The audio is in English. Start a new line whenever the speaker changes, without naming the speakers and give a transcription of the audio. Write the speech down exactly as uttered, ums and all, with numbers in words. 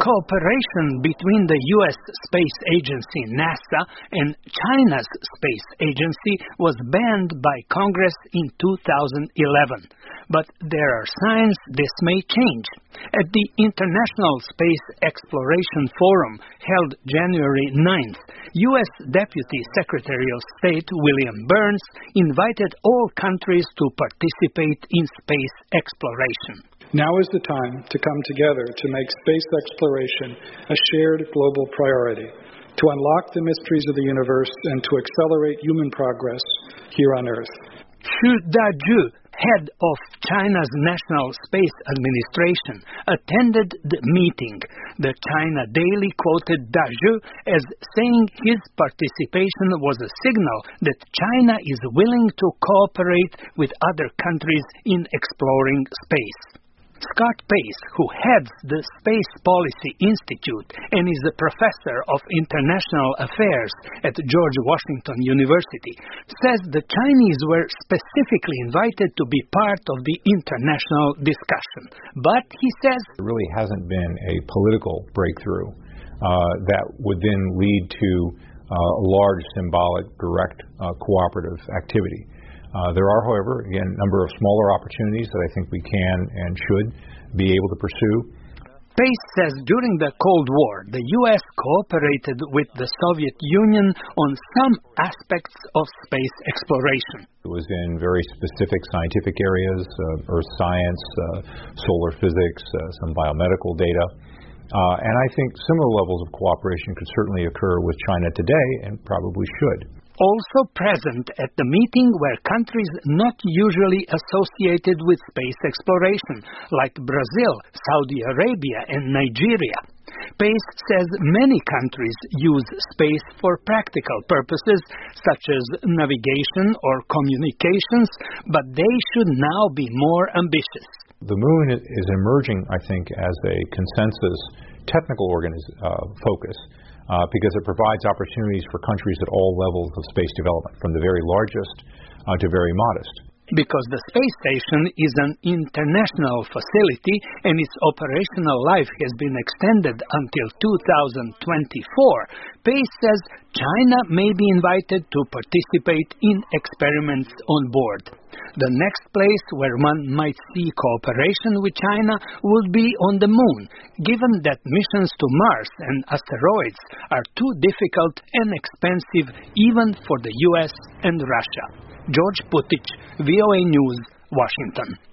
Cooperation between the U S space agency NASA and China's space agency was banned by Congress in two thousand eleven. But there are signs this may change. At the International Space Exploration Forum held January ninth, U S Deputy Secretary of State William Burns invited all countries to participate in space exploration.
Now is the time to come together to make space exploration a shared global priority, to unlock the mysteries of the universe and to accelerate human progress here on Earth.
Xu Dazhu, head of China's National Space Administration, attended the meeting. The China Daily quoted Dazhu as saying his participation was a signal that China is willing to cooperate with other countries in exploring space. Scott Pace, who heads the Space Policy Institute and is a professor of international affairs at George Washington University, says the Chinese were specifically invited to be part of the international discussion. But, he says,
there really hasn't been a political breakthrough uh, that would then lead to uh, a large symbolic, direct, uh, cooperative activity. Uh, there are, however, again, a number of smaller opportunities that I think we can and should be able to pursue.
Pace says during the Cold War, the U S cooperated with the Soviet Union on some aspects of space exploration.
It was in very specific scientific areas, uh, earth science, uh, solar physics, uh, some biomedical data. Uh, and I think similar levels of cooperation could certainly occur with China today and probably should.
Also present at the meeting were countries not usually associated with space exploration, like Brazil, Saudi Arabia, and Nigeria. Pace says many countries use space for practical purposes, such as navigation or communications, but they should now be more ambitious.
The moon is emerging, I think, as a consensus technical organiz- uh, focus. Uh, because it provides opportunities for countries at all levels of space development, from the very largest uh, to very modest.
Because the space station is an international facility and its operational life has been extended until two thousand twenty-four, Pace says China may be invited to participate in experiments on board. The next place where one might see cooperation with China would be on the moon, given that missions to Mars and asteroids are too difficult and expensive even for the U S and Russia. George Putich, V O A News, Washington.